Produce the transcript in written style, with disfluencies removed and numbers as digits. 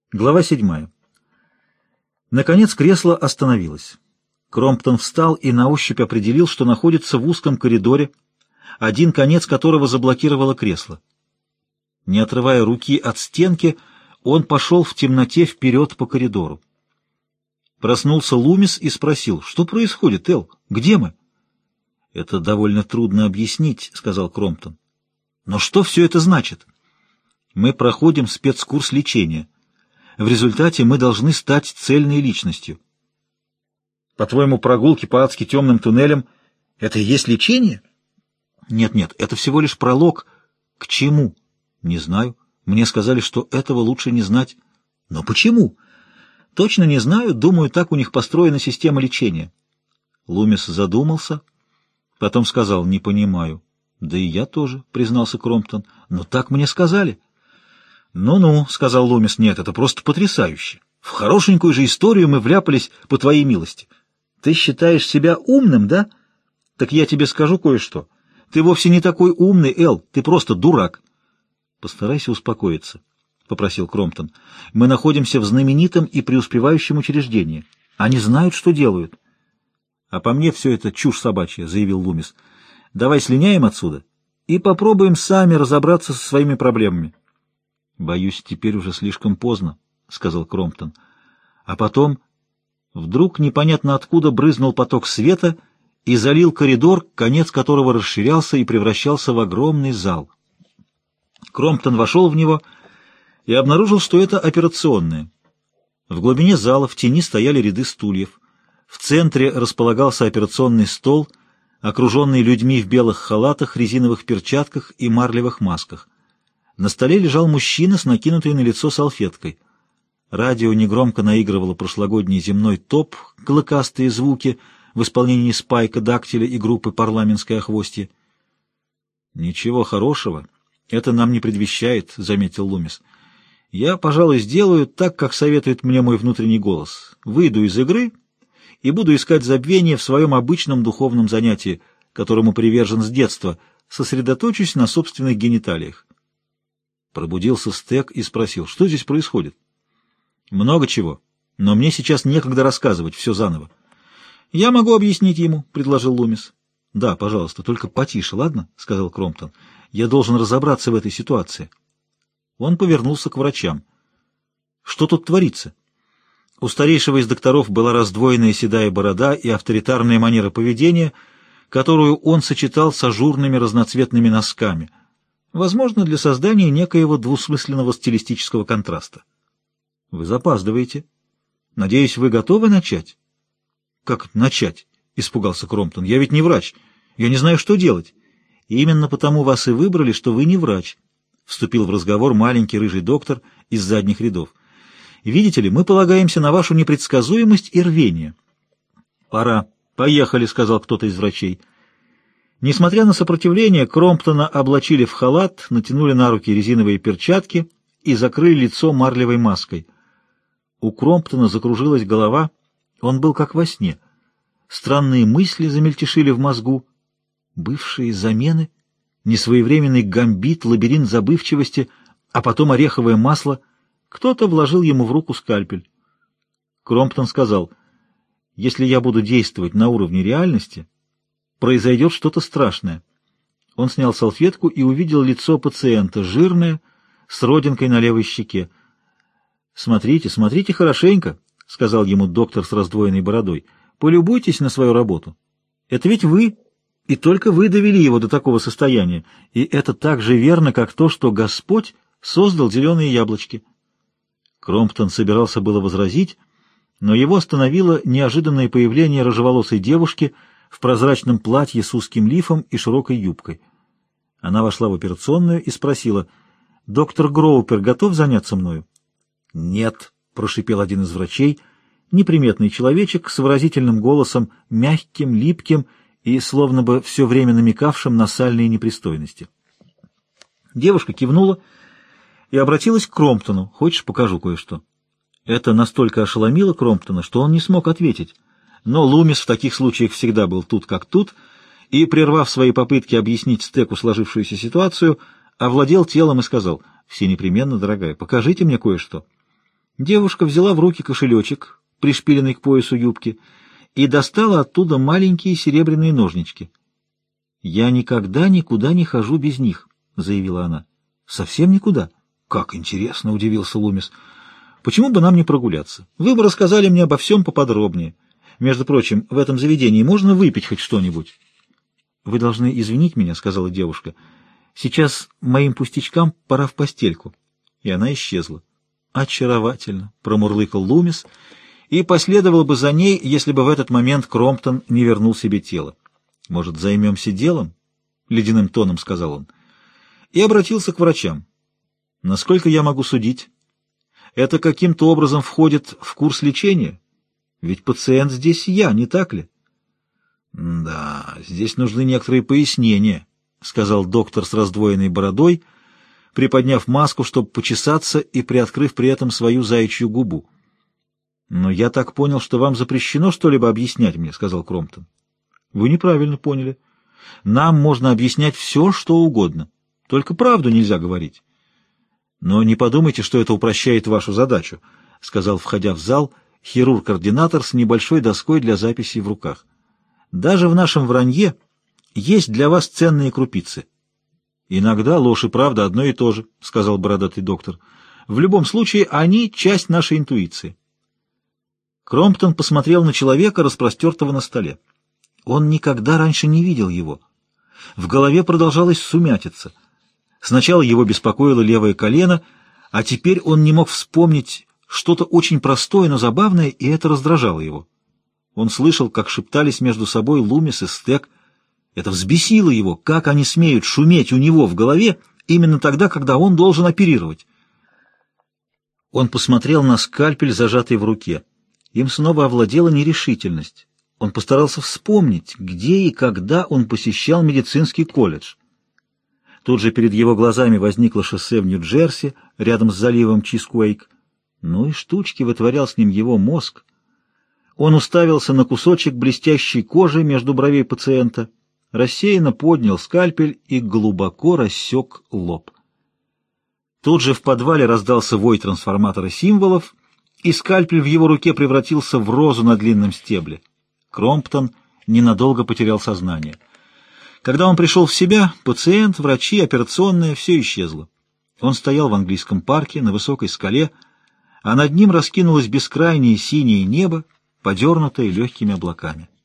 Глава 7. Наконец кресло остановилось. Кромптон встал и на ощупь определил, что находится в узком коридоре, один конец которого заблокировало кресло. Не отрывая руки от стенки, он пошел в темноте вперед по коридору. Проснулся Лумис и спросил: «Что происходит, Эл? Где мы?» «Это довольно трудно объяснить», — сказал Кромптон. «Но что все это значит?» «Мы проходим спецкурс лечения. В результате мы должны стать цельной личностью». «По-твоему, прогулки по адски темным туннелям — это и есть лечение?» «Нет, это всего лишь пролог». «К чему?» «Не знаю. Мне сказали, что этого лучше не знать». «Но почему?» «Точно не знаю. Думаю, так у них построена система лечения». Лумис задумался, потом сказал: «Не понимаю». «Да и я тоже», — признался Кромптон. «Но так мне сказали». «Ну-ну», — сказал Лумис, — «нет, это просто потрясающе. В хорошенькую же историю мы вляпались по твоей милости. Ты считаешь себя умным, да? Так я тебе скажу кое-что. Ты вовсе не такой умный, Эл, ты просто дурак». «Постарайся успокоиться», — попросил Кромптон. «Мы находимся в знаменитом и преуспевающем учреждении. Они знают, что делают». «А по мне все это чушь собачья», — заявил Лумис. «Давай слиняем отсюда и попробуем сами разобраться со своими проблемами». «Боюсь, теперь уже слишком поздно», — сказал Кромптон. А потом вдруг непонятно откуда брызнул поток света и залил коридор, конец которого расширялся и превращался в огромный зал. Кромптон вошел в него и обнаружил, что это операционная. В глубине зала в тени стояли ряды стульев. В центре располагался операционный стол, окруженный людьми в белых халатах, резиновых перчатках и марлевых масках. На столе лежал мужчина с накинутой на лицо салфеткой. Радио негромко наигрывало прошлогодний земной топ, клыкастые звуки в исполнении Спайка Дактиля и группы «Парламентское охвостье». «Ничего хорошего это нам не предвещает», — заметил Лумис. «Я, пожалуй, сделаю так, как советует мне мой внутренний голос. Выйду из игры и буду искать забвение в своем обычном духовном занятии, которому привержен с детства, сосредоточусь на собственных гениталиях». Пробудился Стек и спросил: «Что здесь происходит?» «Много чего, но мне сейчас некогда рассказывать все заново». «Я могу объяснить ему», — предложил Лумис. «Да, пожалуйста, только потише, ладно?» — сказал Кромптон. «Я должен разобраться в этой ситуации». Он повернулся к врачам. «Что тут творится?» У старейшего из докторов была раздвоенная седая борода и авторитарная манера поведения, которую он сочетал с ажурными разноцветными носками, возможно, для создания некоего двусмысленного стилистического контраста. «Вы запаздываете. Надеюсь, вы готовы начать?» «Как начать?» — испугался Кромптон. «Я ведь не врач. Я не знаю, что делать». «И именно потому вас и выбрали, что вы не врач», — вступил в разговор маленький рыжий доктор из задних рядов. «Видите ли, мы полагаемся на вашу непредсказуемость и рвение». «Пора. Поехали», — сказал кто-то из врачей. Несмотря на сопротивление, Кромптона облачили в халат, натянули на руки резиновые перчатки и закрыли лицо марлевой маской. У Кромптона закружилась голова, он был как во сне. Странные мысли замельтешили в мозгу. Бывшие замены, несвоевременный гамбит, лабиринт забывчивости, а потом ореховое масло. Кто-то вложил ему в руку скальпель. Кромптон сказал: «Если я буду действовать на уровне реальности, произойдет что-то страшное». Он снял салфетку и увидел лицо пациента, жирное, с родинкой на левой щеке. «Смотрите, смотрите хорошенько», — сказал ему доктор с раздвоенной бородой. «Полюбуйтесь на свою работу. Это ведь вы, и только вы довели его до такого состояния, и это так же верно, как то, что Господь создал зеленые яблочки». Кромптон собирался было возразить, но его остановило неожиданное появление рыжеволосой девушки в прозрачном платье с узким лифом и широкой юбкой. Она вошла в операционную и спросила: «Доктор Гроупер готов заняться мною?» «Нет», — прошипел один из врачей, неприметный человечек с выразительным голосом, мягким, липким и словно бы все время намекавшим на сальные непристойности. Девушка кивнула и обратилась к Кромптону: «Хочешь, покажу кое-что?» Это настолько ошеломило Кромптона, что он не смог ответить. Но Лумис в таких случаях всегда был тут как тут, и, прервав свои попытки объяснить Стеку сложившуюся ситуацию, овладел телом и сказал: «Все непременно, дорогая, покажите мне кое-что». Девушка взяла в руки кошелечек, пришпиленный к поясу юбки, и достала оттуда маленькие серебряные ножнички. «Я никогда никуда не хожу без них», — заявила она. «Совсем никуда?» «Как интересно», — удивился Лумис. «Почему бы нам не прогуляться? Вы бы рассказали мне обо всем поподробнее. Между прочим, в этом заведении можно выпить хоть что-нибудь?» «Вы должны извинить меня», — сказала девушка. «Сейчас моим пустячкам пора в постельку». И она исчезла. «Очаровательно», — промурлыкал Лумис, и последовал бы за ней, если бы в этот момент Кромптон не вернул себе тело. «Может, займемся делом?» — ледяным тоном сказал он. И обратился к врачам. «Насколько я могу судить? Это каким-то образом входит в курс лечения? Ведь пациент здесь я, не так ли?» «Да, здесь нужны некоторые пояснения», — сказал доктор с раздвоенной бородой, приподняв маску, чтобы почесаться и приоткрыв при этом свою заячью губу. «Но я так понял, что вам запрещено что-либо объяснять мне», — сказал Кромптон. «Вы неправильно поняли. Нам можно объяснять все, что угодно. Только правду нельзя говорить». «Но не подумайте, что это упрощает вашу задачу», — сказал, входя в зал, хирург-ординатор с небольшой доской для записей в руках. «Даже в нашем вранье есть для вас ценные крупицы». «Иногда ложь и правда одно и то же», — сказал бородатый доктор. «В любом случае, они — часть нашей интуиции». Кромптон посмотрел на человека, распростертого на столе. Он никогда раньше не видел его. В голове продолжалась сумятица. Сначала его беспокоило левое колено, а теперь он не мог вспомнить что-то очень простое, но забавное, и это раздражало его. Он слышал, как шептались между собой Лумис и Стек. Это взбесило его, как они смеют шуметь у него в голове именно тогда, когда он должен оперировать. Он посмотрел на скальпель, зажатый в руке. Им снова овладела нерешительность. Он постарался вспомнить, где и когда он посещал медицинский колледж. Тут же перед его глазами возникло шоссе в Нью-Джерси, рядом с заливом Чискуэйк. Ну и штучки вытворял с ним его мозг. Он уставился на кусочек блестящей кожи между бровей пациента, рассеянно поднял скальпель и глубоко рассек лоб. Тут же в подвале раздался вой трансформатора символов, и скальпель в его руке превратился в розу на длинном стебле. Кромптон ненадолго потерял сознание. Когда он пришел в себя, пациент, врачи, операционная — все исчезло. Он стоял в английском парке на высокой скале, а над ним раскинулось бескрайнее синее небо, подернутое легкими облаками.